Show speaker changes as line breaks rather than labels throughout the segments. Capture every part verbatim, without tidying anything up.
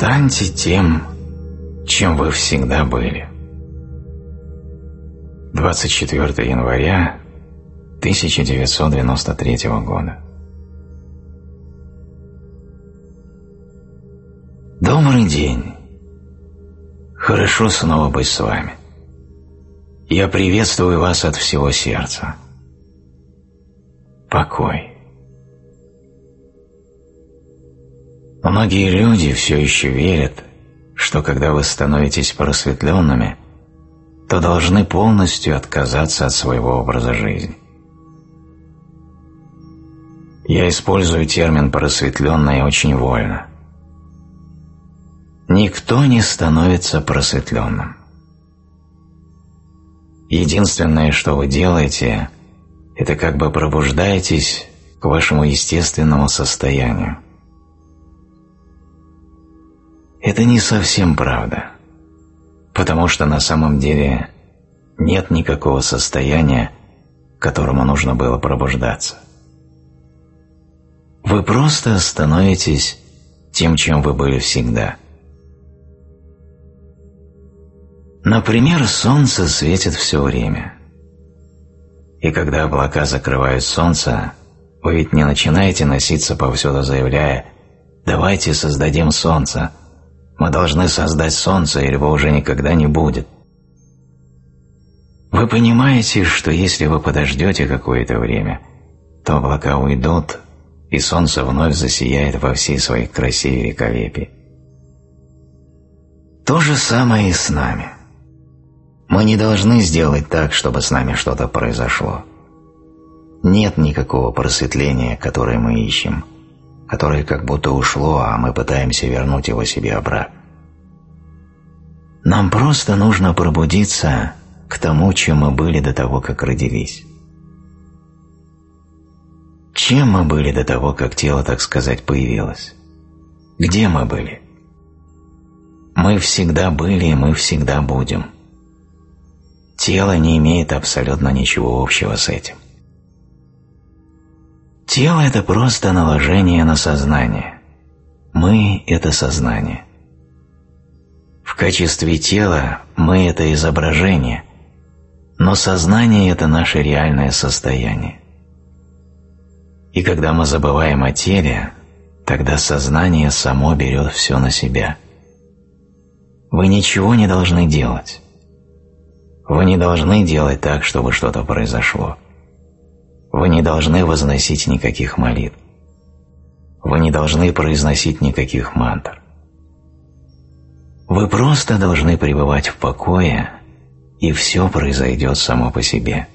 Станьте тем, чем вы всегда были. двадцать четвёртого января тысяча девятьсот девяносто третьего года. Добрый день. Хорошо снова быть с вами. Я приветствую вас от всего сердца. Покой. Многие люди все еще верят, что когда вы становитесь просветленными, то должны полностью отказаться от своего образа жизни. Я использую термин «просветленный» очень вольно. Никто не становится просветленным. Единственное, что вы делаете, это как бы пробуждаетесь к вашему естественному состоянию. Это не совсем правда, потому что на самом деле нет никакого состояния, к которому нужно было пробуждаться. Вы просто становитесь тем, чем вы были всегда. Например, солнце светит все время. И когда облака закрывают солнце, вы ведь не начинаете носиться повсюду, заявляя: «Давайте создадим солнце. Мы должны создать солнце, или его уже никогда не будет». Вы понимаете, что если вы подождете какое-то время, то облака уйдут, и солнце вновь засияет во всей своей красе и великолепии. То же самое и с нами. Мы не должны сделать так, чтобы с нами что-то произошло. Нет никакого просветления, которое мы ищем, которое как будто ушло, а мы пытаемся вернуть его себе обратно. Нам просто нужно пробудиться к тому, чем мы были до того, как родились. Чем мы были до того, как тело, так сказать, появилось? Где мы были? Мы всегда были, и мы всегда будем. Тело не имеет абсолютно ничего общего с этим. Тело – это просто наложение на сознание. Мы – это сознание. В качестве тела мы – это изображение, но сознание – это наше реальное состояние. И когда мы забываем о теле, тогда сознание само берет все на себя. Вы ничего не должны делать. Вы не должны делать так, чтобы что-то произошло. Вы не должны возносить никаких молитв. Вы не должны произносить никаких мантр. Вы просто должны пребывать в покое, и все произойдет само по себе.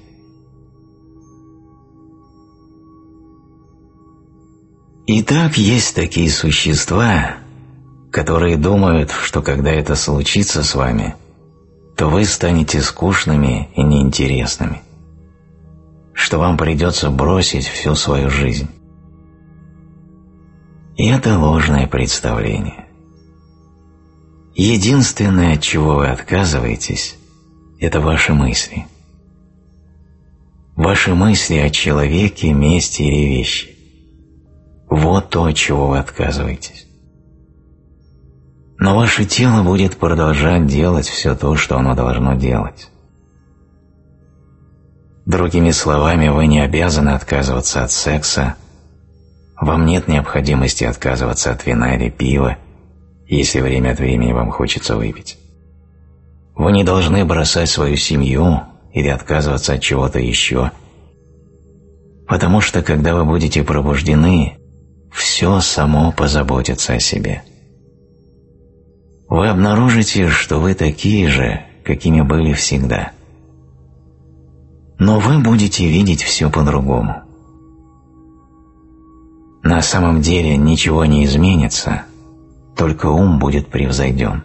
Итак, есть такие существа, которые думают, что когда это случится с вами, то вы станете скучными и неинтересными, что вам придется бросить всю свою жизнь. И это ложное представление. Единственное, от чего вы отказываетесь, это ваши мысли. Ваши мысли о человеке, месте или вещи. Вот то, от чего вы отказываетесь. Но ваше тело будет продолжать делать все то, что оно должно делать. Другими словами, вы не обязаны отказываться от секса, вам нет необходимости отказываться от вина или пива, если время от времени вам хочется выпить. Вы не должны бросать свою семью или отказываться от чего-то еще, потому что, когда вы будете пробуждены, все само позаботится о себе. Вы обнаружите, что вы такие же, какими были всегда. Но вы будете видеть все по-другому. На самом деле ничего не изменится, только ум будет превзойден.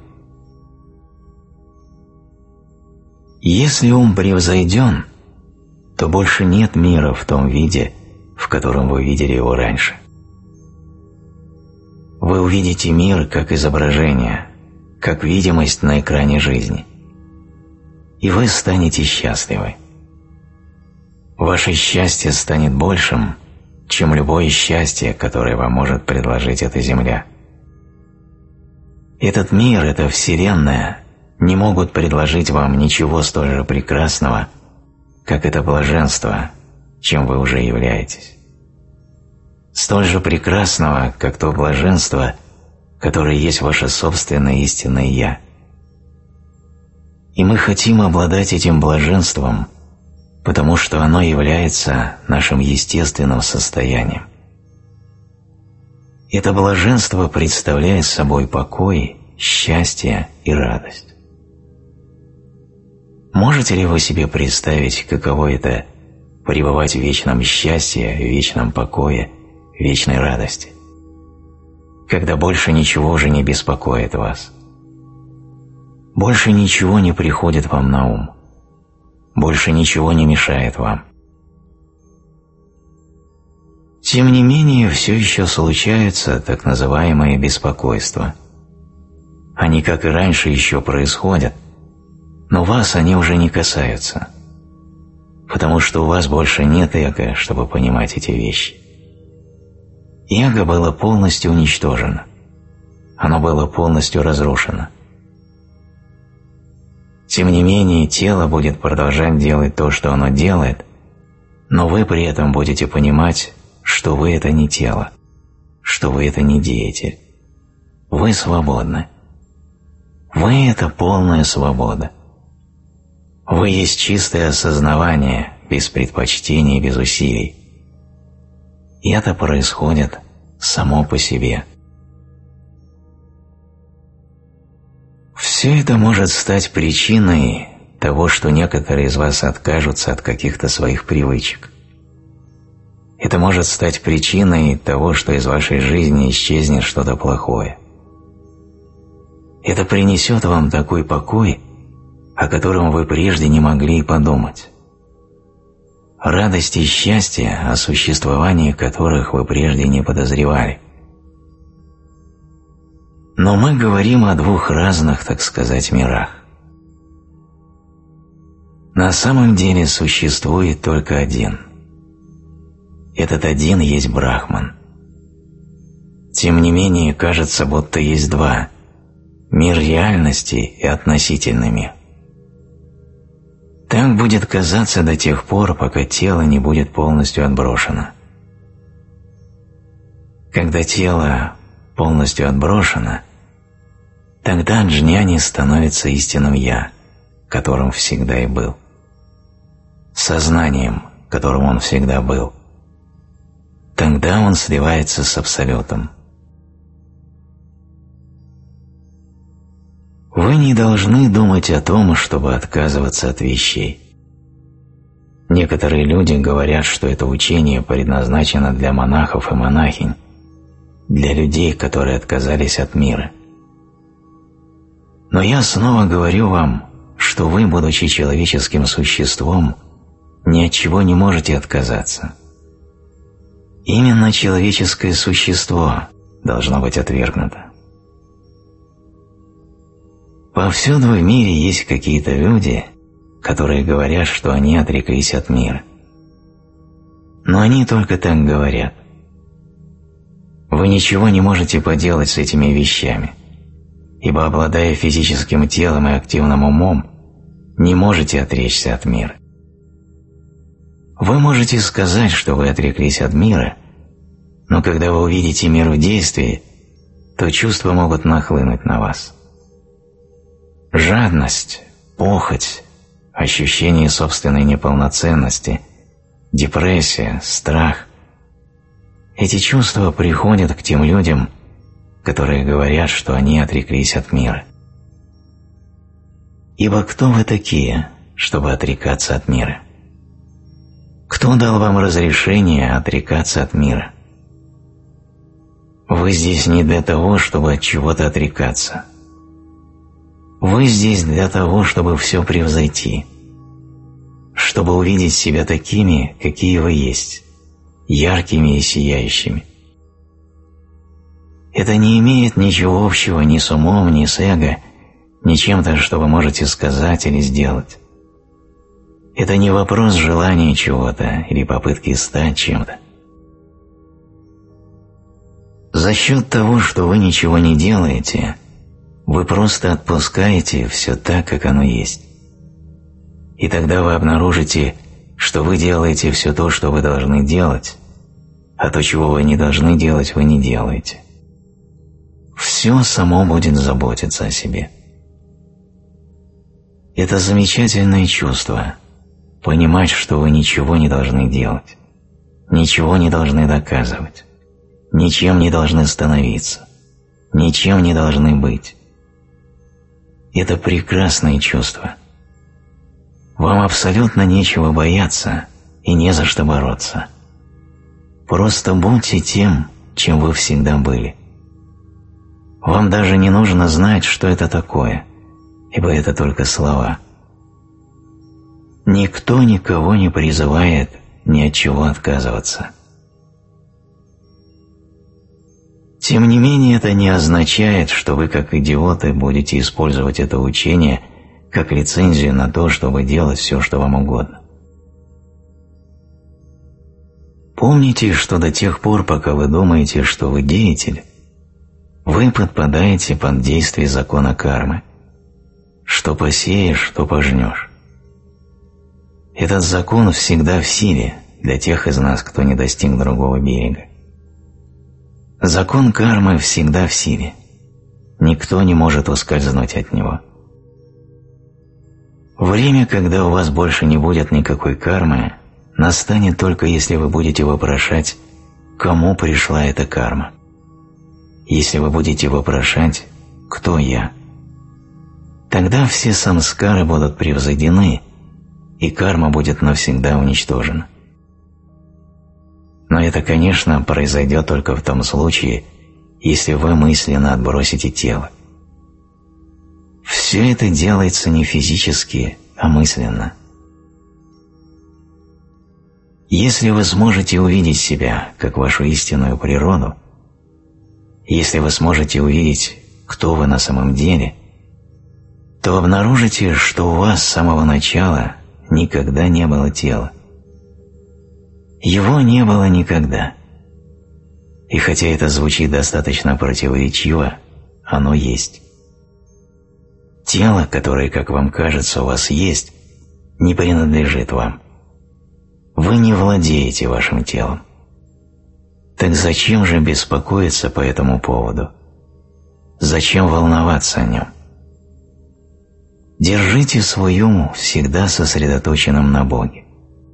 Если ум превзойден, то больше нет мира в том виде, в котором вы видели его раньше. Вы увидите мир как изображение, как видимость на экране жизни. И вы станете счастливы. Ваше счастье станет большим, чем любое счастье, которое вам может предложить эта земля. Этот мир, эта Вселенная не могут предложить вам ничего столь же прекрасного, как это блаженство, чем вы уже являетесь. Столь же прекрасного, как то блаженство, которое есть ваше собственное истинное «Я». И мы хотим обладать этим блаженством, потому что оно является нашим естественным состоянием. Это блаженство представляет собой покой, счастье и радость. Можете ли вы себе представить, каково это – пребывать в вечном счастье, в вечном покое, в вечной радости, когда больше ничего уже не беспокоит вас? Больше ничего не приходит вам на ум, больше ничего не мешает вам. Тем не менее, все еще случаются так называемые беспокойства. Они, как и раньше, еще происходят, но вас они уже не касаются, потому что у вас больше нет эго, чтобы понимать эти вещи. Эго было полностью уничтожено, оно было полностью разрушено. Тем не менее, тело будет продолжать делать то, что оно делает, но вы при этом будете понимать, что вы – это не тело, что вы – это не деятель. Вы свободны. Вы – это полная свобода. Вы есть чистое осознавание, без предпочтений, без усилий. И это происходит само по себе. Все это может стать причиной того, что некоторые из вас откажутся от каких-то своих привычек. Это может стать причиной того, что из вашей жизни исчезнет что-то плохое. Это принесет вам такой покой, о котором вы прежде не могли и подумать. Радость и счастье, о существовании которых вы прежде не подозревали. Но мы говорим о двух разных, так сказать, мирах. На самом деле существует только один. Этот один есть Брахман. Тем не менее, кажется, будто есть два – мир реальности и относительный мир. Так будет казаться до тех пор, пока тело не будет полностью отброшено. Когда тело полностью отброшено, тогда джняни становится истинным «Я», которым всегда и был, сознанием, которым он всегда был. Тогда он сливается с Абсолютом. Вы не должны думать о том, чтобы отказываться от вещей. Некоторые люди говорят, что это учение предназначено для монахов и монахинь, для людей, которые отказались от мира. Но я снова говорю вам, что вы, будучи человеческим существом, ни от чего не можете отказаться. Именно человеческое существо должно быть отвергнуто. Повсюду в мире есть какие-то люди, которые говорят, что они отреклись от мира. Но они только так говорят. Вы ничего не можете поделать с этими вещами, ибо, обладая физическим телом и активным умом, не можете отречься от мира. Вы можете сказать, что вы отреклись от мира, но когда вы увидите мир в действии, то чувства могут нахлынуть на вас. Жадность, похоть, ощущение собственной неполноценности, депрессия, страх – эти чувства приходят к тем людям, которые говорят, что они отреклись от мира. Ибо кто вы такие, чтобы отрекаться от мира? Кто дал вам разрешение отрекаться от мира? Вы здесь не для того, чтобы от чего-то отрекаться. Вы здесь для того, чтобы все превзойти, чтобы увидеть себя такими, какие вы есть, яркими и сияющими. Это не имеет ничего общего ни с умом, ни с эго, ни чем-то, что вы можете сказать или сделать. Это не вопрос желания чего-то или попытки стать чем-то. За счет того, что вы ничего не делаете, Вы просто отпускаете все так, как оно есть. И тогда вы обнаружите, что вы делаете все то, что вы должны делать, а то, чего вы не должны делать, вы не делаете. Все само будет заботиться о себе. Это замечательное чувство – понимать, что вы ничего не должны делать, ничего не должны доказывать, ничем не должны становиться, ничем не должны быть. Это прекрасное чувство. Вам абсолютно нечего бояться и не за что бороться. Просто будьте тем, чем вы всегда были. Вам даже не нужно знать, что это такое, ибо это только слова. Никто никого не призывает ни от чего отказываться. Тем не менее, это не означает, что вы, как идиоты, будете использовать это учение как лицензию на то, чтобы делать все, что вам угодно. Помните, что до тех пор, пока вы думаете, что вы деятель, вы подпадаете под действие закона кармы. Что посеешь, то пожнешь. Этот закон всегда в силе для тех из нас, кто не достиг другого берега. Закон кармы всегда в силе. Никто не может ускользнуть от него. Время, когда у вас больше не будет никакой кармы, настанет только если вы будете вопрошать, кому пришла эта карма. Если вы будете вопрошать, кто я, тогда все самскары будут превзойдены, и карма будет навсегда уничтожена. Но это, конечно, произойдет только в том случае, если вы мысленно отбросите тело. Все это делается не физически, а мысленно. Если вы сможете увидеть себя как вашу истинную природу, если вы сможете увидеть, кто вы на самом деле, то обнаружите, что у вас с самого начала никогда не было тела. Его не было никогда. И хотя это звучит достаточно противоречиво, оно есть. Тело, которое, как вам кажется, у вас есть, не принадлежит вам. Вы не владеете вашим телом. Так зачем же беспокоиться по этому поводу? Зачем волноваться о нем? Держите свой ум всегда сосредоточенным на Боге.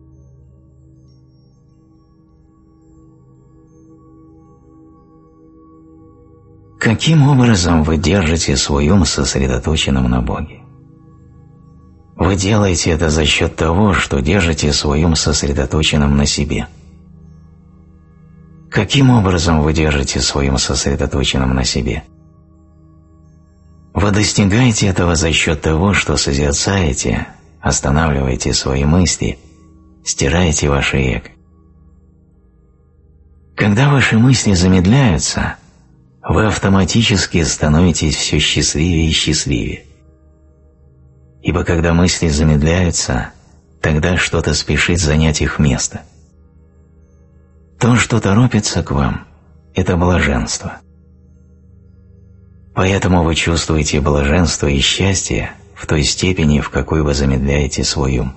Каким образом вы держите свой ум сосредоточенным на Боге? Вы делаете это за счет того, что держите свой ум сосредоточенным на себе. Каким образом вы держите свой ум сосредоточенным на себе? Вы достигаете этого за счет того, что созерцаете, останавливаете свои мысли, стираете ваше эго. Когда ваши мысли замедляются, вы автоматически становитесь все счастливее и счастливее. Ибо когда мысли замедляются, тогда что-то спешит занять их место. То, что торопится к вам, это блаженство. Поэтому вы чувствуете блаженство и счастье в той степени, в какой вы замедляете свой ум.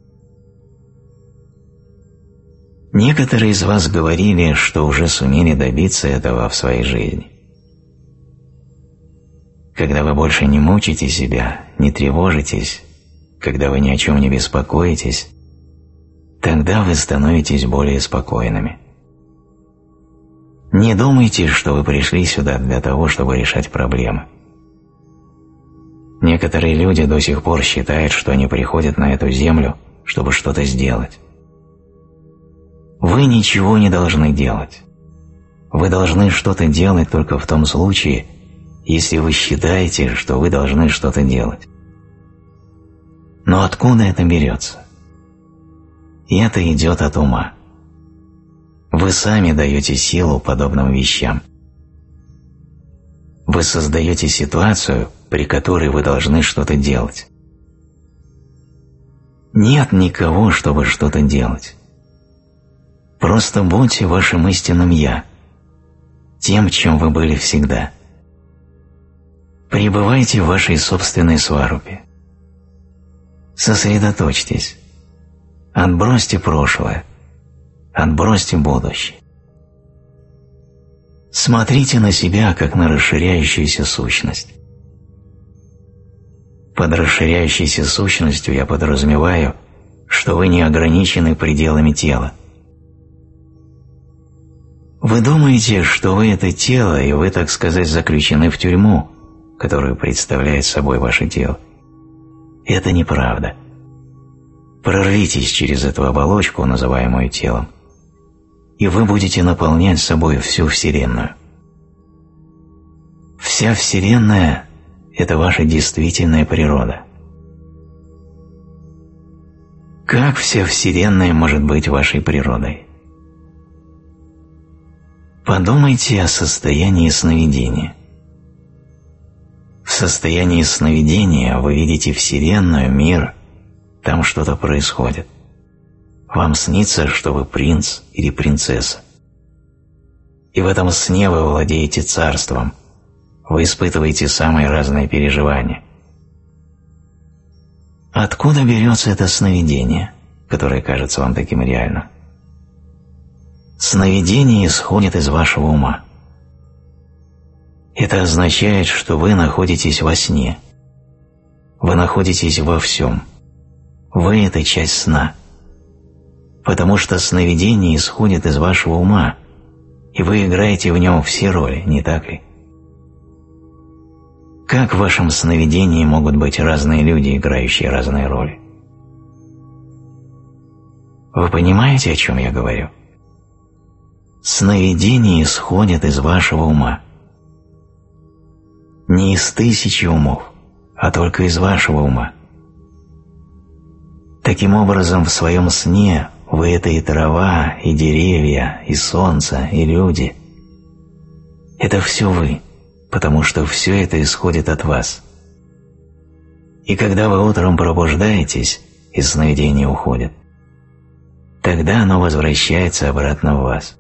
Некоторые из вас говорили, что уже сумели добиться этого в своей жизни. Когда вы больше не мучите себя, не тревожитесь, когда вы ни о чем не беспокоитесь, тогда вы становитесь более спокойными. Не думайте, что вы пришли сюда для того, чтобы решать проблемы. Некоторые люди до сих пор считают, что они приходят на эту землю, чтобы что-то сделать. Вы ничего не должны делать. Вы должны что-то делать только в том случае, если вы считаете, что вы должны что-то делать. Но откуда это берется? И это идет от ума. Вы сами даете силу подобным вещам. Вы создаете ситуацию, при которой вы должны что-то делать. Нет никого, чтобы что-то делать. Просто будьте вашим истинным «Я», тем, чем вы были всегда. Пребывайте в вашей собственной сварупе. Сосредоточьтесь. Отбросьте прошлое. Отбросьте будущее. Смотрите на себя, как на расширяющуюся сущность. Под расширяющейся сущностью я подразумеваю, что вы не ограничены пределами тела. Вы думаете, что вы – это тело, и вы, так сказать, заключены в тюрьму, которую представляет собой ваше тело. Это неправда. Прорвитесь через эту оболочку, называемую телом, и вы будете наполнять собой всю Вселенную. Вся Вселенная – это ваша действительная природа. Как вся Вселенная может быть вашей природой? Подумайте о состоянии сновидения. В состоянии сновидения вы видите Вселенную, мир, там что-то происходит. Вам снится, что вы принц или принцесса. И в этом сне вы владеете царством, вы испытываете самые разные переживания. Откуда берется это сновидение, которое кажется вам таким реальным? Сновидение исходит из вашего ума. Это означает, что вы находитесь во сне. Вы находитесь во всем. Вы – это часть сна. Потому что сновидение исходит из вашего ума, и вы играете в нем все роли, не так ли? Как в вашем сновидении могут быть разные люди, играющие разные роли? Вы понимаете, о чем я говорю? Сновидение исходит из вашего ума. Не из тысячи умов, а только из вашего ума. Таким образом, в своем сне вы – это и трава, и деревья, и солнце, и люди. Это все вы, потому что все это исходит от вас. И когда вы утром пробуждаетесь, и сновидение уходит, тогда оно возвращается обратно в вас.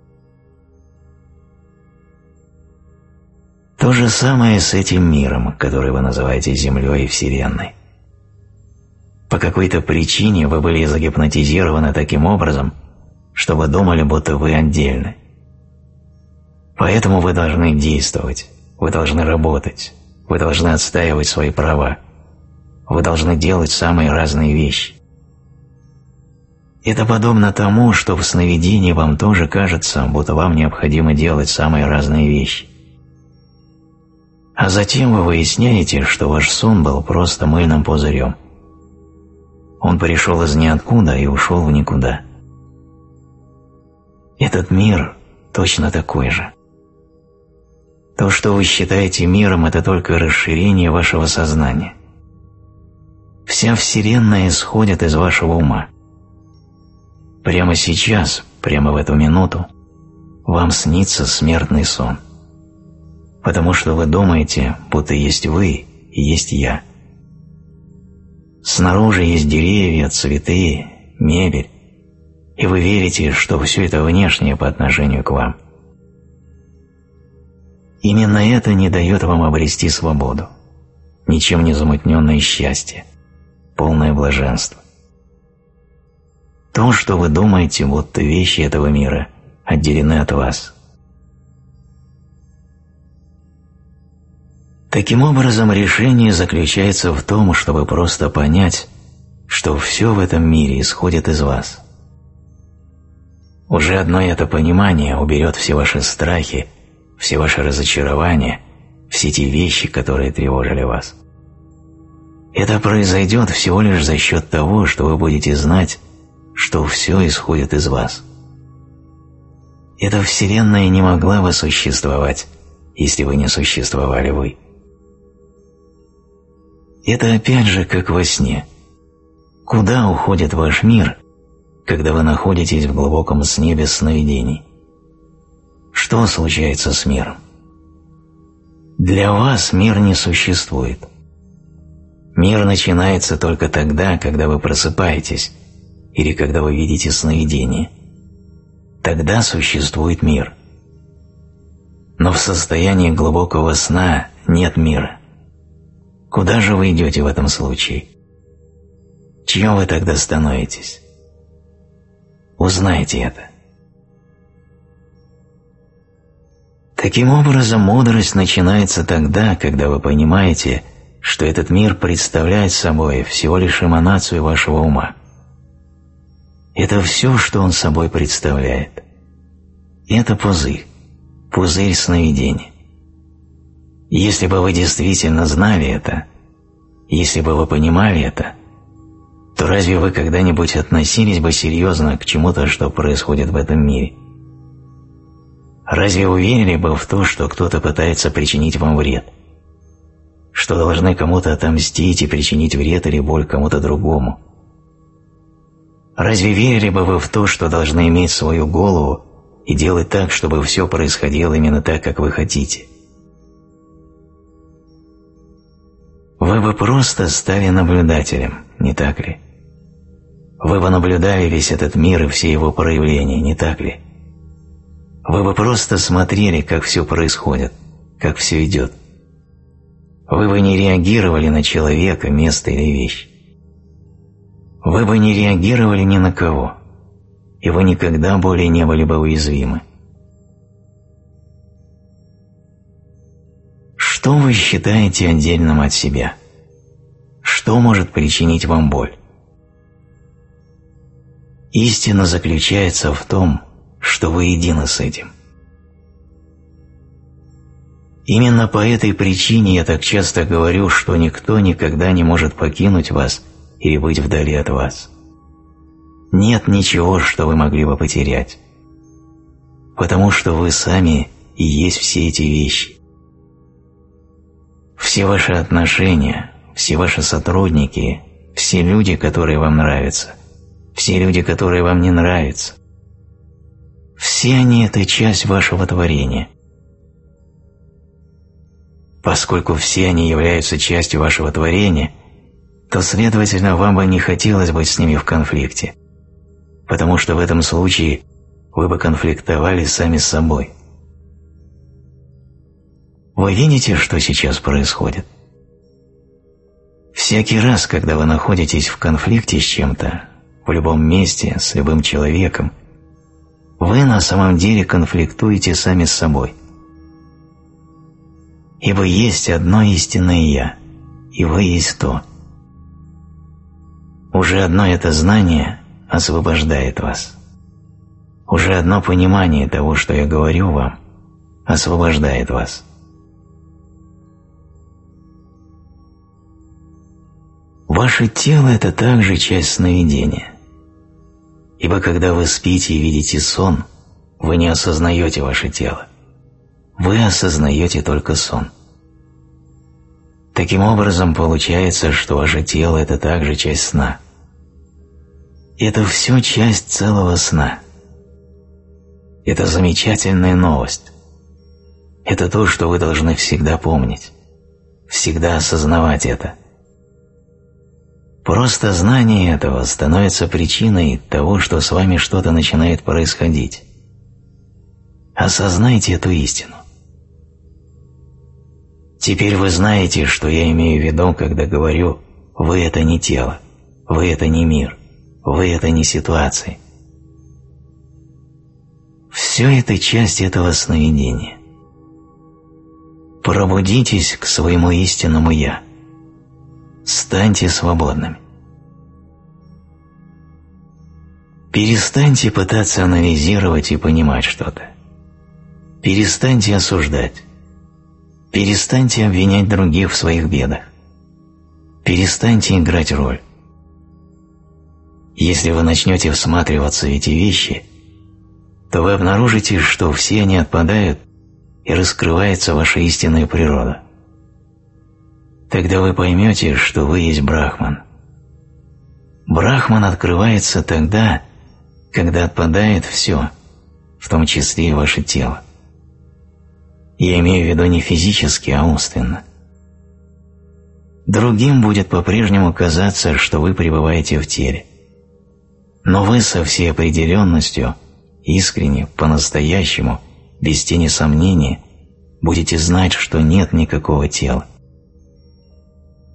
То же самое с этим миром, который вы называете Землей и Вселенной. По какой-то причине вы были загипнотизированы таким образом, что вы думали, будто вы отдельны. Поэтому вы должны действовать, вы должны работать, вы должны отстаивать свои права, вы должны делать самые разные вещи. Это подобно тому, что в сновидении вам тоже кажется, будто вам необходимо делать самые разные вещи. А затем вы выясняете, что ваш сон был просто мыльным пузырем. Он пришел из ниоткуда и ушел в никуда. Этот мир точно такой же. То, что вы считаете миром, это только расширение вашего сознания. Вся Вселенная исходит из вашего ума. Прямо сейчас, прямо в эту минуту, вам снится смертный сон. Потому что вы думаете, будто есть вы и есть я. Снаружи есть деревья, цветы, мебель, и вы верите, что все это внешнее по отношению к вам. Именно это не дает вам обрести свободу, ничем не замутненное счастье, полное блаженство. То, что вы думаете, будто вещи этого мира отделены от вас. Таким образом, решение заключается в том, чтобы просто понять, что все в этом мире исходит из вас. Уже одно это понимание уберет все ваши страхи, все ваши разочарования, все те вещи, которые тревожили вас. Это произойдет всего лишь за счет того, что вы будете знать, что все исходит из вас. Эта Вселенная не могла бы существовать, если бы не существовали вы. Это опять же как во сне. Куда уходит ваш мир, когда вы находитесь в глубоком сне без сновидений? Что случается с миром? Для вас мир не существует. Мир начинается только тогда, когда вы просыпаетесь или когда вы видите сновидение. Тогда существует мир. Но в состоянии глубокого сна нет мира. Куда же вы идете в этом случае? Чьим вы тогда становитесь? Узнайте это. Таким образом, мудрость начинается тогда, когда вы понимаете, что этот мир представляет собой всего лишь эманацию вашего ума. Это все, что он собой представляет. Это пузырь, пузырь сновидения. Если бы вы действительно знали это, если бы вы понимали это, то разве вы когда-нибудь относились бы серьезно к чему-то, что происходит в этом мире? Разве вы верили бы в то, что кто-то пытается причинить вам вред? Что должны кому-то отомстить и причинить вред или боль кому-то другому? Разве верили бы вы в то, что должны иметь свою голову и делать так, чтобы все происходило именно так, как вы хотите? Вы бы просто стали наблюдателем, не так ли? Вы бы наблюдали весь этот мир и все его проявления, не так ли? Вы бы просто смотрели, как все происходит, как все идет. Вы бы не реагировали на человека, место или вещь. Вы бы не реагировали ни на кого, и вы никогда более не были бы уязвимы. Что вы считаете отдельным от себя? Что может причинить вам боль? Истина заключается в том, что вы едины с этим. Именно по этой причине я так часто говорю, что никто никогда не может покинуть вас или быть вдали от вас. Нет ничего, что вы могли бы потерять, потому что вы сами и есть все эти вещи. Все ваши отношения, все ваши сотрудники, все люди, которые вам нравятся, все люди, которые вам не нравятся, все они – это часть вашего творения. Поскольку все они являются частью вашего творения, то, следовательно, вам бы не хотелось быть с ними в конфликте, потому что в этом случае вы бы конфликтовали сами с собой. Вы видите, что сейчас происходит? Всякий раз, когда вы находитесь в конфликте с чем-то, в любом месте, с любым человеком, вы на самом деле конфликтуете сами с собой. Ибо есть одно истинное «Я», и вы есть то. Уже одно это знание освобождает вас. Уже одно понимание того, что я говорю вам, освобождает вас. Ваше тело – это также часть сновидения. Ибо когда вы спите и видите сон, вы не осознаете ваше тело. Вы осознаете только сон. Таким образом, получается, что ваше тело – это также часть сна. Это все часть целого сна. Это замечательная новость. Это то, что вы должны всегда помнить, всегда осознавать это. Просто знание этого становится причиной того, что с вами что-то начинает происходить. Осознайте эту истину. Теперь вы знаете, что я имею в виду, когда говорю «вы – это не тело», «вы – это не мир», «вы – это не ситуации». Все это часть этого сновидения. Пробудитесь к своему истинному «я». Станьте свободными. Перестаньте пытаться анализировать и понимать что-то. Перестаньте осуждать. Перестаньте обвинять других в своих бедах. Перестаньте играть роль. Если вы начнете всматриваться в эти вещи, то вы обнаружите, что все они отпадают и раскрывается ваша истинная природа. Тогда вы поймете, что вы есть Брахман. Брахман открывается тогда, когда отпадает все, в том числе и ваше тело. Я имею в виду не физически, а умственно. Другим будет по-прежнему казаться, что вы пребываете в теле. Но вы со всей определенностью, искренне, по-настоящему, без тени сомнения, будете знать, что нет никакого тела.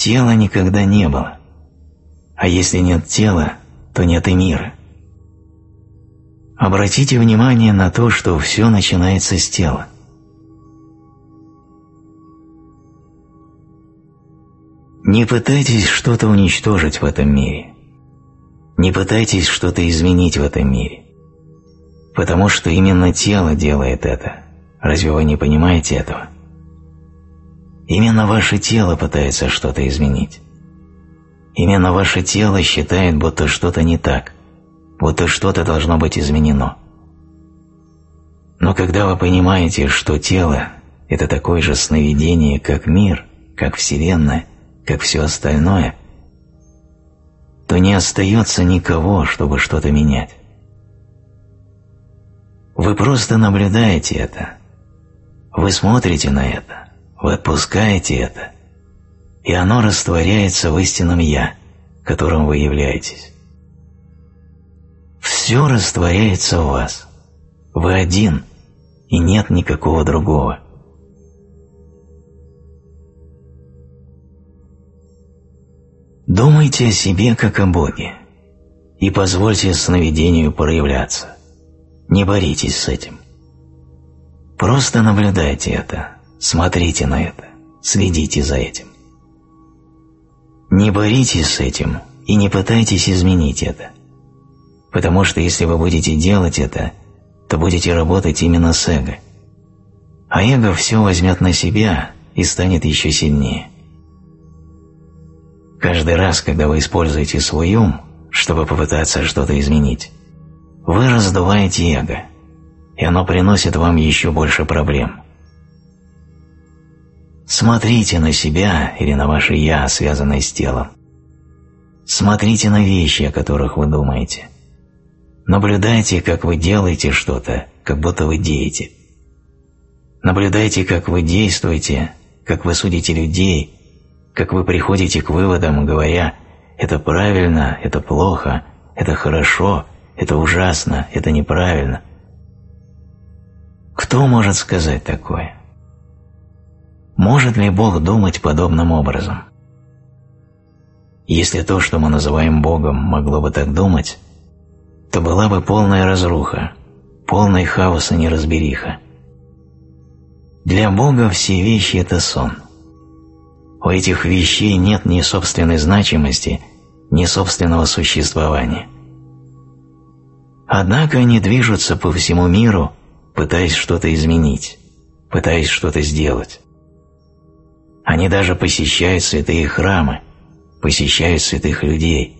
Тела никогда не было. А если нет тела, то нет и мира. Обратите внимание на то, что все начинается с тела. Не пытайтесь что-то уничтожить в этом мире. Не пытайтесь что-то изменить в этом мире. Потому что именно тело делает это. Разве вы не понимаете этого? Именно ваше тело пытается что-то изменить. Именно ваше тело считает, будто что-то не так, будто что-то должно быть изменено. Но когда вы понимаете, что тело – это такое же сновидение, как мир, как Вселенная, как все остальное, то не остается никого, чтобы что-то менять. Вы просто наблюдаете это, вы смотрите на это, вы отпускаете это, и оно растворяется в истинном «Я», которым вы являетесь. Все растворяется в вас. Вы один, и нет никакого другого. Думайте о себе как о Боге, и позвольте сновидению проявляться. Не боритесь с этим. Просто наблюдайте это, смотрите на это, следите за этим. Не боритесь с этим и не пытайтесь изменить это, потому что если вы будете делать это, то будете работать именно с эго, а эго все возьмет на себя и станет еще сильнее. Каждый раз, когда вы используете свой ум, чтобы попытаться что-то изменить, вы раздуваете эго, и оно приносит вам еще больше проблем. Смотрите на себя или на ваше «я», связанное с телом. Смотрите на вещи, о которых вы думаете. Наблюдайте, как вы делаете что-то, как будто вы деете. Наблюдайте, как вы действуете, как вы судите людей, как вы приходите к выводам, говоря «это правильно», «это плохо», «это хорошо», «это ужасно», «это неправильно». Кто может сказать такое? Может ли Бог думать подобным образом? Если то, что мы называем Богом, могло бы так думать, то была бы полная разруха, полный хаос и неразбериха. Для Бога все вещи – это сон. У этих вещей нет ни собственной значимости, ни собственного существования. Однако они движутся по всему миру, пытаясь что-то изменить, пытаясь что-то сделать. Они даже посещают святые храмы, посещают святых людей.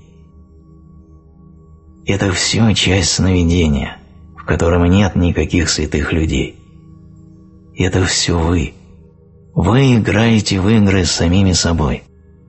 Это все часть сновидения, в котором нет никаких святых людей. Это все вы. Вы играете в игры с самими собой.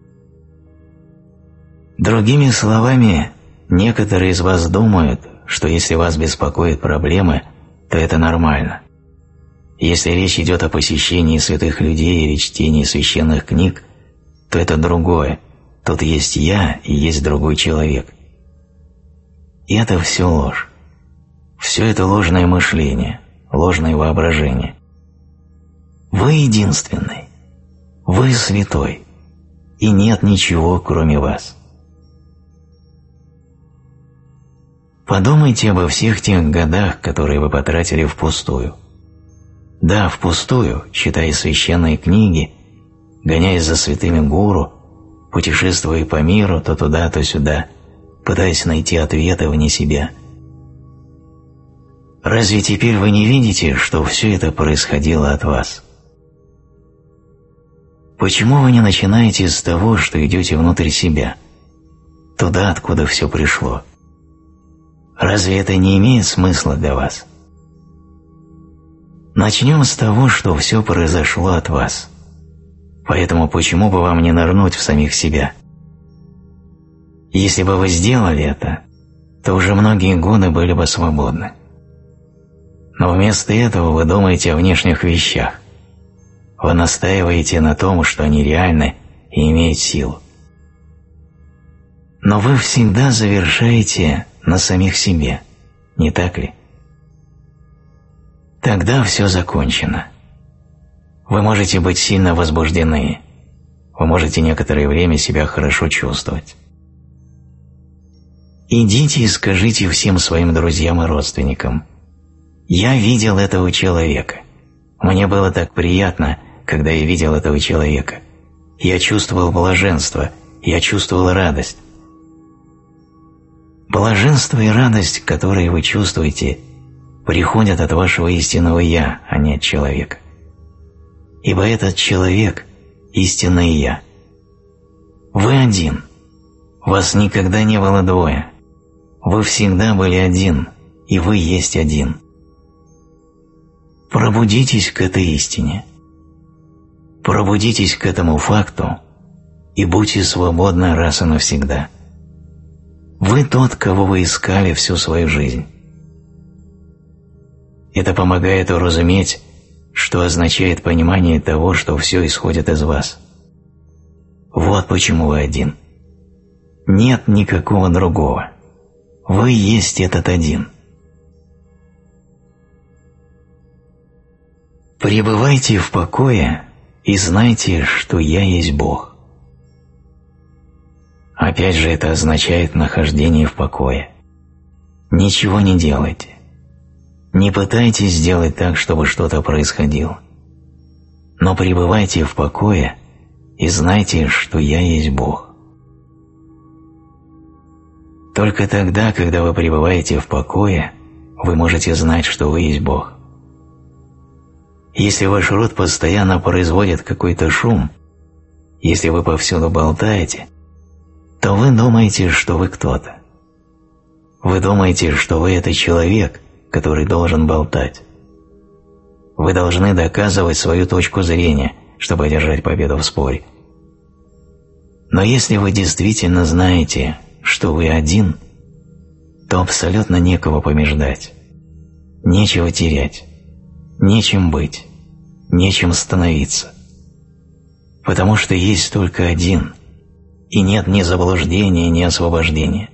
Другими словами, некоторые из вас думают, что если вас беспокоят проблемы, то это нормально. Если речь идет о посещении святых людей или чтении священных книг, то это другое. Тут есть я и есть другой человек. И это все ложь. Все это ложное мышление, ложное воображение. Вы единственный. Вы святой. И нет ничего, кроме вас. Подумайте обо всех тех годах, которые вы потратили впустую. Да, впустую, читая священные книги, гоняясь за святыми гуру, путешествуя по миру то туда, то сюда, пытаясь найти ответы вне себя. Разве теперь вы не видите, что все это происходило от вас? Почему вы не начинаете с того, что идете внутрь себя, туда, откуда все пришло? Разве это не имеет смысла для вас? Начнем с того, что все произошло от вас. Поэтому почему бы вам не нырнуть в самих себя? Если бы вы сделали это, то уже многие годы были бы свободны. Но вместо этого вы думаете о внешних вещах. Вы настаиваете на том, что они реальны и имеют силу. Но вы всегда завершаете на самих себе, не так ли? Тогда все закончено. Вы можете быть сильно возбуждены. вы можете некоторое время себя хорошо чувствовать. Идите и скажите всем своим друзьям и родственникам: «Я видел этого человека. Мне было так приятно, когда я видел этого человека. Я чувствовал блаженство, я чувствовал радость». Блаженство и радость, которые вы чувствуете, приходят от вашего истинного «Я», а не от человека. Ибо этот человек – истинное «Я». Вы один. Вас никогда не было двое. Вы всегда были один, и вы есть один. Пробудитесь к этой истине. Пробудитесь к этому факту и будьте свободны раз и навсегда. Вы тот, кого вы искали всю свою жизнь. Это помогает уразуметь, что означает понимание того, что все исходит из вас. Вот почему вы один. Нет никакого другого. Вы есть этот один. Пребывайте в покое и знайте, что Я есть Бог. Опять же, это означает нахождение в покое. Ничего не делайте. Не пытайтесь сделать так, чтобы что-то происходило. Но пребывайте в покое и знайте, что Я есть Бог. Только тогда, когда вы пребываете в покое, вы можете знать, что вы есть Бог. Если ваш рот постоянно производит какой-то шум, если вы повсюду болтаете, то вы думаете, что вы кто-то. Вы думаете, что вы – это человек, который должен болтать. Вы должны доказывать свою точку зрения, чтобы одержать победу в споре. Но если вы действительно знаете, что вы один, то абсолютно некого побеждать, нечего терять, нечем быть, нечем становиться, потому что есть только один, и нет ни заблуждения, ни освобождения.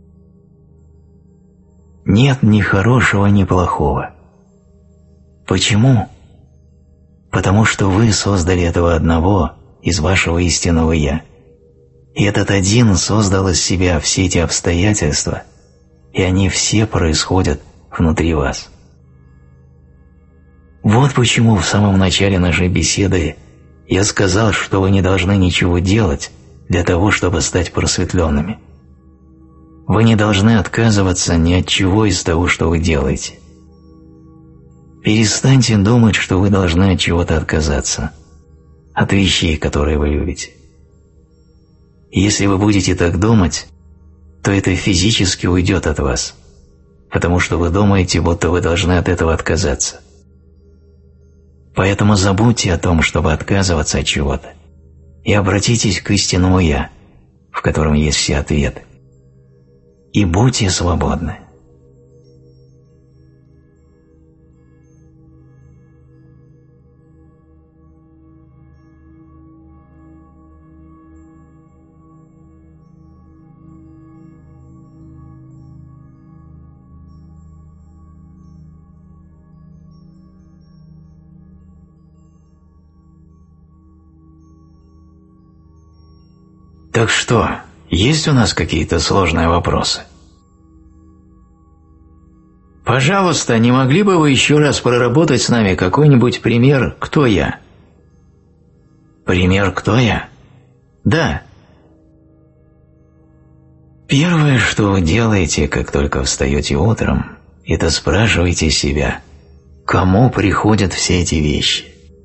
Нет ни хорошего, ни плохого. Почему? Потому что вы создали этого одного из вашего истинного «Я». И этот один создал из себя все эти обстоятельства, и они все происходят внутри вас. Вот почему в самом начале нашей беседы я сказал, что вы не должны ничего делать для того, чтобы стать просветленными. Вы не должны отказываться ни от чего из того, что вы делаете. Перестаньте думать, что вы должны от чего-то отказаться, от вещей, которые вы любите. Если вы будете так думать, то это физически уйдет от вас, потому что вы думаете, будто вы должны от этого отказаться. Поэтому забудьте о том, чтобы отказываться от чего-то, и обратитесь к истинному «Я», в котором есть все ответы. И будьте свободны. Так что, есть у нас какие-то сложные вопросы? Пожалуйста, не могли бы вы еще раз проработать с нами какой-нибудь пример «Кто я?» Пример «Кто я?» Да. Первое, что вы делаете, как только встаете утром, это спрашиваете себя, кому приходят все эти вещи.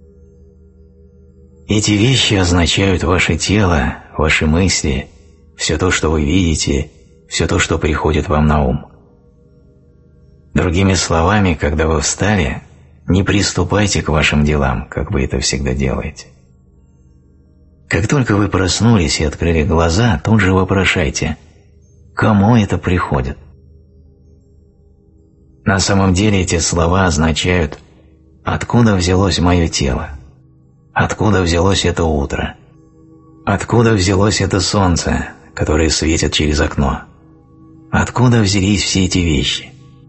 Эти вещи означают ваше тело, ваши мысли, все то, что вы видите, все то, что приходит вам на ум. Другими словами, когда вы встали, не приступайте к вашим делам, как вы это всегда делаете. Как только вы проснулись и открыли глаза, тут же вопрошайте, кому это приходит. На самом деле эти слова означают «откуда взялось мое тело?», «откуда взялось это утро?», «откуда взялось это солнце, которое светит через окно?», «откуда взялись все эти вещи?».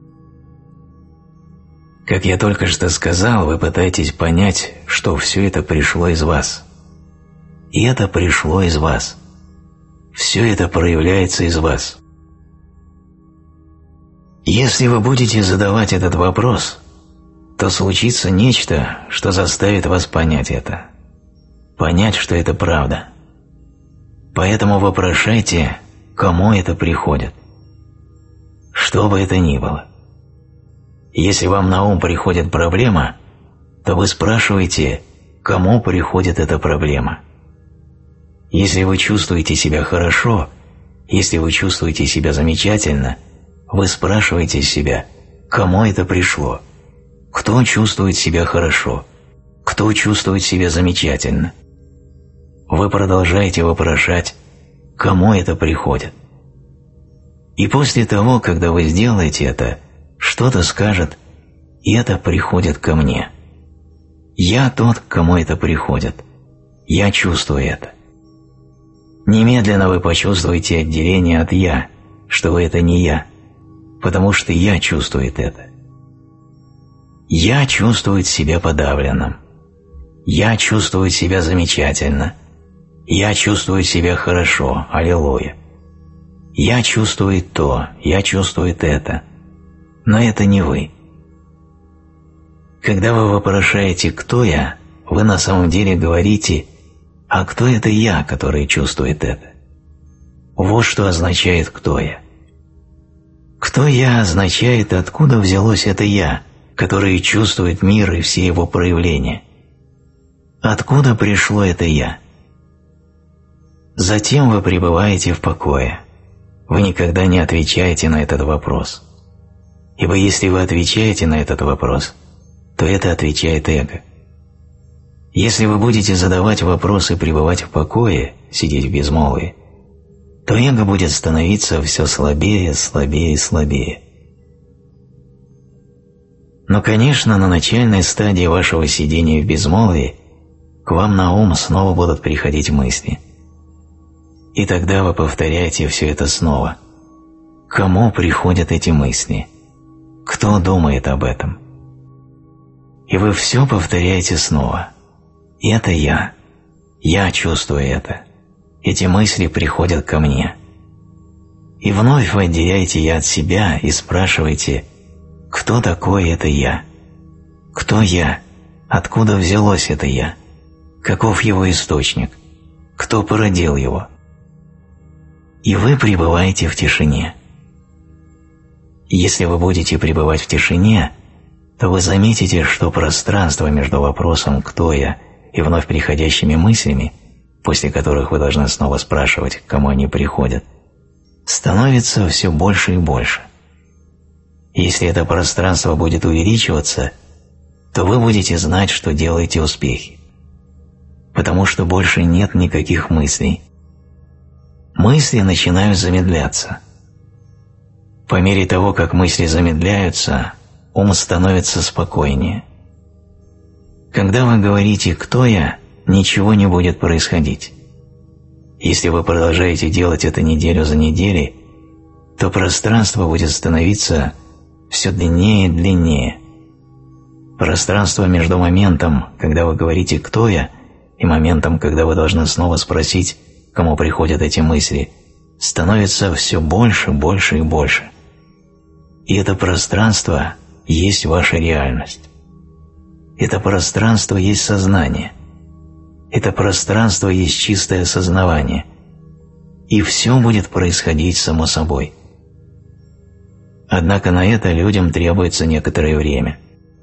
Как я только что сказал, вы пытаетесь понять, что все это пришло из вас. И это пришло из вас. Все это проявляется из вас. Если вы будете задавать этот вопрос, то случится нечто, что заставит вас понять это. Понять, что это правда. Поэтому вопрошайте, кому это приходит. Что бы это ни было. Если вам на ум приходит проблема, то вы спрашиваете, кому приходит эта проблема. Если вы чувствуете себя хорошо, если вы чувствуете себя замечательно, вы спрашиваете себя, кому это пришло, кто чувствует себя хорошо, кто чувствует себя замечательно. Вы продолжаете вопрошать, кому это приходит. И после того, когда вы сделаете это, что-то скажет, и это приходит ко мне. Я тот, к кому это приходит. Я чувствую это. Немедленно вы почувствуете отделение от «я», что это не я, потому что «я» чувствует это. «Я» чувствует себя подавленным. «Я» чувствует себя замечательно. «Я» чувствую себя хорошо. Аллилуйя. «Я» чувствует то, «я» чувствует это. Но это не вы. Когда вы вопрошаете «кто я?», вы на самом деле говорите «а кто это я, который чувствует это?». Вот что означает «кто я?». «Кто я» означает, откуда взялось это «я», которое чувствует мир и все его проявления. Откуда пришло это «я»? Затем вы пребываете в покое. Вы никогда не отвечаете на этот вопрос. Ибо если вы отвечаете на этот вопрос, то это отвечает эго. Если вы будете задавать вопросы и пребывать в покое, сидеть в безмолвии, то эго будет становиться все слабее, слабее и слабее. Но, конечно, на начальной стадии вашего сидения в безмолвии к вам на ум снова будут приходить мысли. И тогда вы повторяете все это снова. Кому приходят эти мысли? Кто думает об этом? И вы все повторяете снова. Это я. Я чувствую это. Эти мысли приходят ко мне. И вновь вы отделяете «я» от себя и спрашиваете, кто такой это «я»? Кто я? Откуда взялось это «я»? Каков его источник? Кто породил его? И вы пребываете в тишине. Если вы будете пребывать в тишине, то вы заметите, что пространство между вопросом «кто я?» и вновь приходящими мыслями, после которых вы должны снова спрашивать, к кому они приходят, становится все больше и больше. Если это пространство будет увеличиваться, то вы будете знать, что делаете успехи, потому что больше нет никаких мыслей. Мысли начинают замедляться. По мере того, как мысли замедляются, ум становится спокойнее. Когда вы говорите «кто я?», ничего не будет происходить. Если вы продолжаете делать это неделю за неделей, то пространство будет становиться все длиннее и длиннее. Пространство между моментом, когда вы говорите «кто я?», и моментом, когда вы должны снова спросить, кому приходят эти мысли, становится все больше, больше и больше. И это пространство есть ваша реальность. Это пространство есть сознание. Это пространство есть чистое осознавание. И все будет происходить само собой. Однако на это людям требуется некоторое время.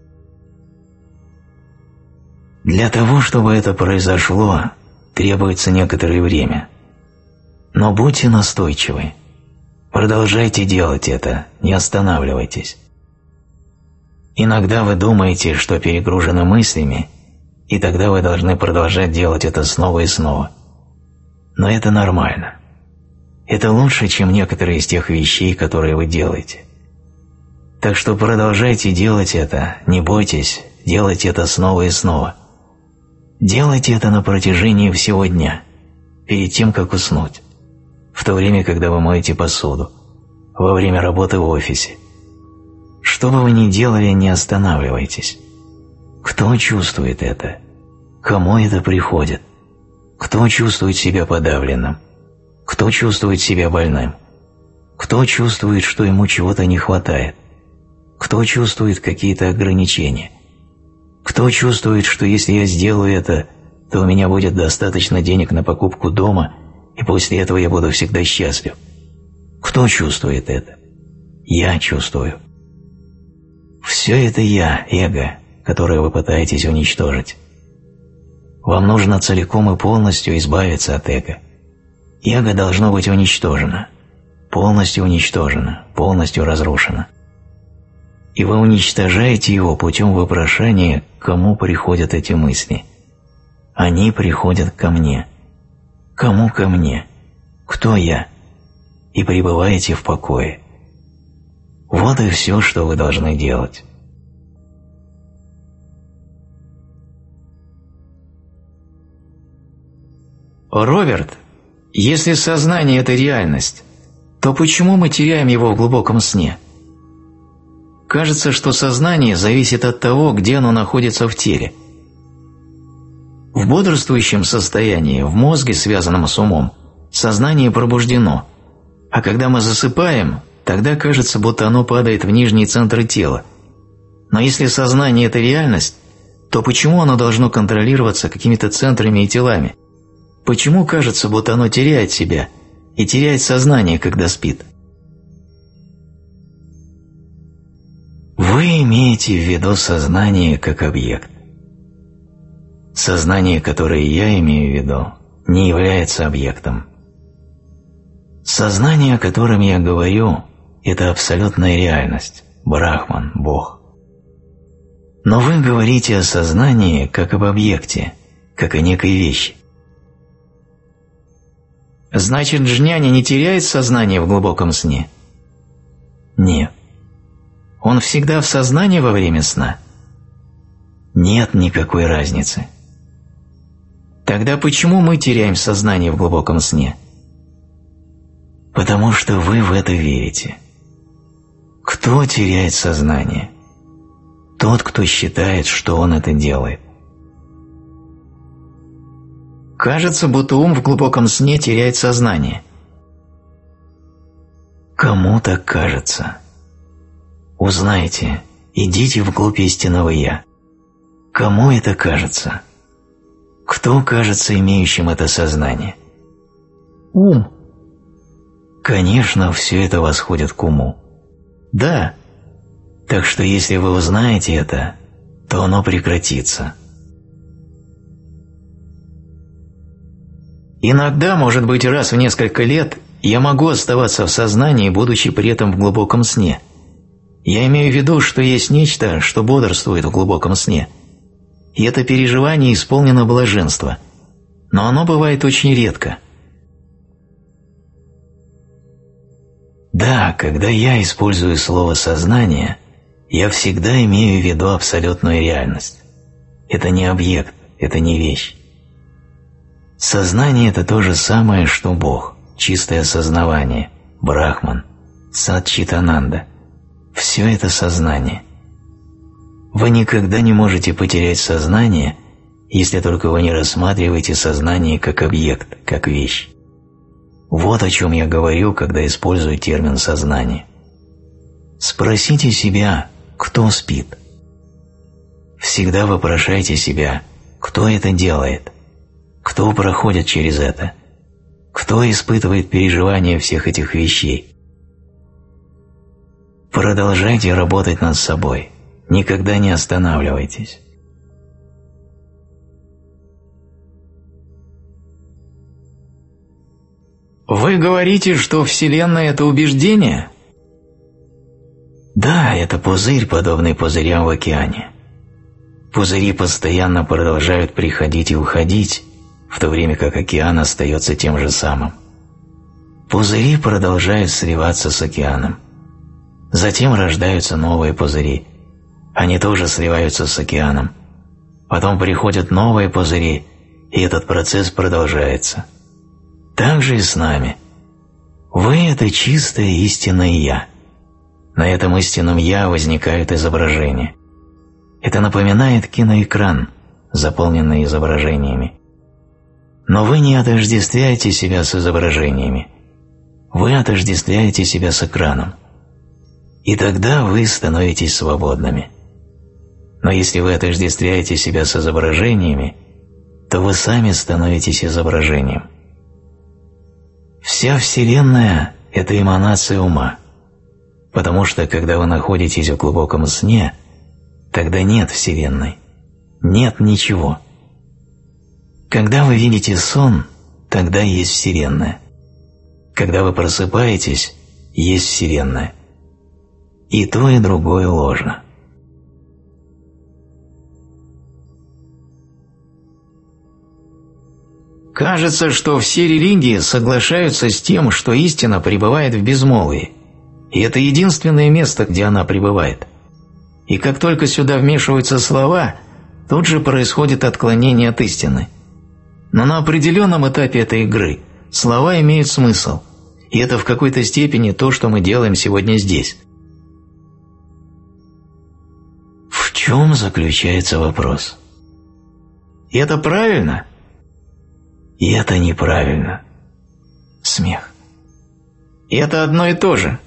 Для того, чтобы это произошло, требуется некоторое время. Но будьте настойчивы. Продолжайте делать это, не останавливайтесь. Иногда вы думаете, что перегружены мыслями, и тогда вы должны продолжать делать это снова и снова. Но это нормально. Это лучше, чем некоторые из тех вещей, которые вы делаете. Так что продолжайте делать это, не бойтесь, делайте это снова и снова. Делайте это на протяжении всего дня, перед тем, как уснуть, в то время, когда вы моете посуду, во время работы в офисе. Что бы вы ни делали, не останавливайтесь. Кто чувствует это? Кому это приходит? Кто чувствует себя подавленным? Кто чувствует себя больным? Кто чувствует, что ему чего-то не хватает? Кто чувствует какие-то ограничения? Кто чувствует, что если я сделаю это, то у меня будет достаточно денег на покупку дома, и после этого я буду всегда счастлив? Кто чувствует это? Я чувствую. Все это я, эго, которое вы пытаетесь уничтожить. Вам нужно целиком и полностью избавиться от эго. Эго должно быть уничтожено, полностью уничтожено, полностью разрушено. И вы уничтожаете его путем вопрошания, к кому приходят эти мысли. Они приходят ко мне. Кому ко мне? Кто я? И пребываете в покое. Вот и все, что вы должны делать. Роберт, если сознание – это реальность, то почему мы теряем его в глубоком сне? Кажется, что сознание зависит от того, где оно находится в теле. В бодрствующем состоянии, в мозге, связанном с умом, сознание пробуждено, а когда мы засыпаем, тогда кажется, будто оно падает в нижние центры тела. Но если сознание – это реальность, то почему оно должно контролироваться какими-то центрами и телами? Почему кажется, будто оно теряет себя и теряет сознание, когда спит? Вы имеете в виду сознание как объект. Сознание, которое я имею в виду, не является объектом. Сознание, о котором я говорю, это абсолютная реальность, Брахман, Бог. Но вы говорите о сознании как об объекте, как о некой вещи. Значит, джняни не теряет сознание в глубоком сне? Нет. Он всегда в сознании во время сна? Нет никакой разницы. Тогда почему мы теряем сознание в глубоком сне? Потому что вы в это верите. Кто теряет сознание? Тот, кто считает, что он это делает. Кажется, будто ум в глубоком сне теряет сознание. Кому так кажется? Узнайте, идите вглубь истинного «Я». Кому это кажется? Кто кажется имеющим это сознание? Ум. Конечно, все это восходит к уму. Да. Так что если вы узнаете это, то оно прекратится. Иногда, может быть, раз в несколько лет, я могу оставаться в сознании, будучи при этом в глубоком сне. Я имею в виду, что есть нечто, что бодрствует в глубоком сне. И это переживание исполнено блаженства. Но оно бывает очень редко. Да, когда я использую слово «сознание», я всегда имею в виду абсолютную реальность. Это не объект, это не вещь. Сознание – это то же самое, что Бог, чистое осознавание, Брахман, Сат-Чит-Ананда. Все это сознание. Вы никогда не можете потерять сознание, если только вы не рассматриваете сознание как объект, как вещь. Вот о чем я говорю, когда использую термин «сознание». Спросите себя, кто спит. Всегда вопрошайте себя, кто это делает. Кто проходит через это? Кто испытывает переживания всех этих вещей? Продолжайте работать над собой. Никогда не останавливайтесь. Вы говорите, что Вселенная – это убеждение? Да, это пузырь, подобный пузырям в океане. Пузыри постоянно продолжают приходить и уходить, в то время как океан остается тем же самым. Пузыри продолжают сливаться с океаном. Затем рождаются новые пузыри. Они тоже сливаются с океаном. Потом приходят новые пузыри, и этот процесс продолжается. Так же и с нами. Вы – это чистое истинное «Я». На этом истинном «Я» возникают изображения. Это напоминает киноэкран, заполненный изображениями. Но вы не отождествляете себя с изображениями. Вы отождествляете себя с экраном. И тогда вы становитесь свободными. Но если вы отождествляете себя с изображениями, то вы сами становитесь изображением. Вся Вселенная – это эманация ума, потому что, когда вы находитесь в глубоком сне, тогда нет Вселенной, нет ничего. Когда вы видите сон, тогда есть Вселенная. Когда вы просыпаетесь, есть Вселенная. И то, и другое ложно. Кажется, что все религии соглашаются с тем, что истина пребывает в безмолвии, и это единственное место, где она пребывает. И как только сюда вмешиваются слова, тут же происходит отклонение от истины. Но на определенном этапе этой игры слова имеют смысл, и это в какой-то степени то, что мы делаем сегодня здесь. В чем заключается вопрос? И это правильно? И это неправильно. Смех. И это одно и то же.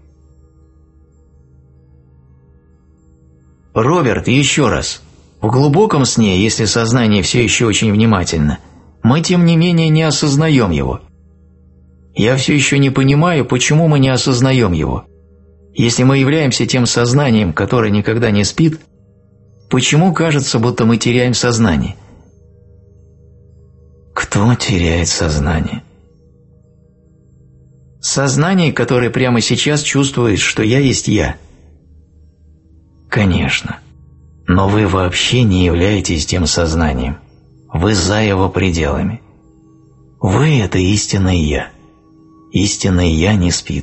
Роберт, еще раз. В глубоком сне, если сознание все еще очень внимательно, мы тем не менее не осознаем его. Я все еще не понимаю, почему мы не осознаем его. Если мы являемся тем сознанием, которое никогда не спит, почему кажется, будто мы теряем сознание? Кто теряет сознание? Сознание, которое прямо сейчас чувствует, что я есть я. Конечно. Но вы вообще не являетесь тем сознанием. Вы за его пределами. Вы – это истинное я. Истинное я не спит.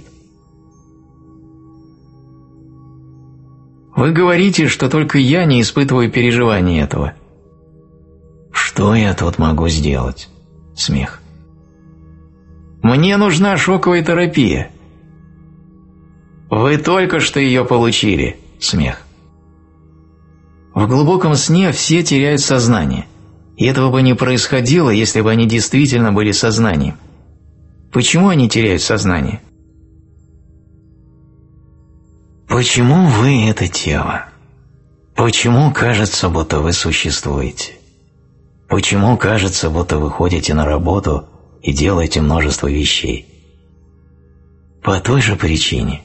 Вы говорите, что только я не испытываю переживания этого. Что я тут могу сделать? Смех. Мне нужна шоковая терапия. Вы только что ее получили. Смех. В глубоком сне все теряют сознание. И этого бы не происходило, если бы они действительно были сознанием. Почему они теряют сознание? Почему вы – это тело? Почему кажется, будто вы существуете? Почему кажется, будто вы ходите на работу и делаете множество вещей? По той же причине.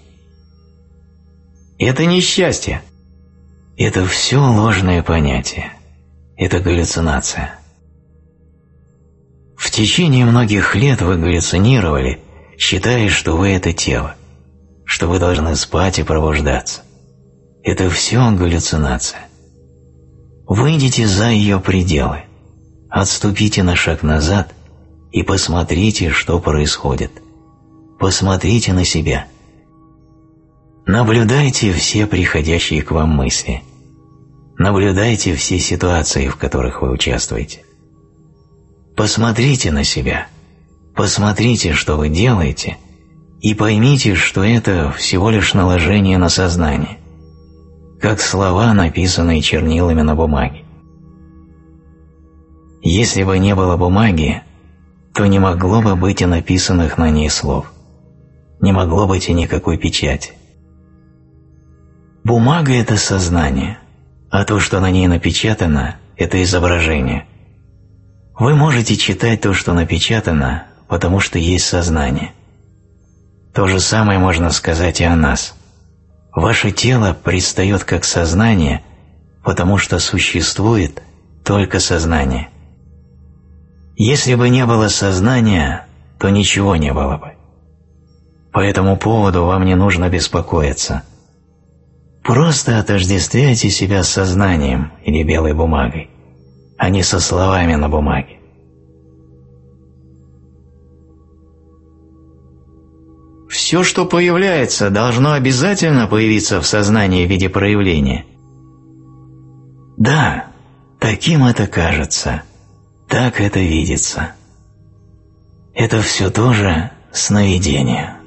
Это несчастье. Это все ложное понятие. Это галлюцинация. В течение многих лет вы галлюцинировали, считая, что вы – это тело, что вы должны спать и пробуждаться. Это все галлюцинация. Выйдите за ее пределы, отступите на шаг назад и посмотрите, что происходит. Посмотрите на себя. Наблюдайте все приходящие к вам мысли. Наблюдайте все ситуации, в которых вы участвуете. Посмотрите на себя, посмотрите, что вы делаете, и поймите, что это всего лишь наложение на сознание, как слова, написанные чернилами на бумаге. Если бы не было бумаги, то не могло бы быть и написанных на ней слов, не могло быть и никакой печати. Бумага – это сознание, а то, что на ней напечатано – это изображение. Вы можете читать то, что напечатано, потому что есть сознание. То же самое можно сказать и о нас. Ваше тело предстает как сознание, потому что существует только сознание. Если бы не было сознания, то ничего не было бы. По этому поводу вам не нужно беспокоиться. Просто отождествляйте себя с сознанием или белой бумагой, а не со словами на бумаге. Все, что появляется, должно обязательно появиться в сознании в виде проявления. Да, таким это кажется, так это видится. Это все тоже сновидение.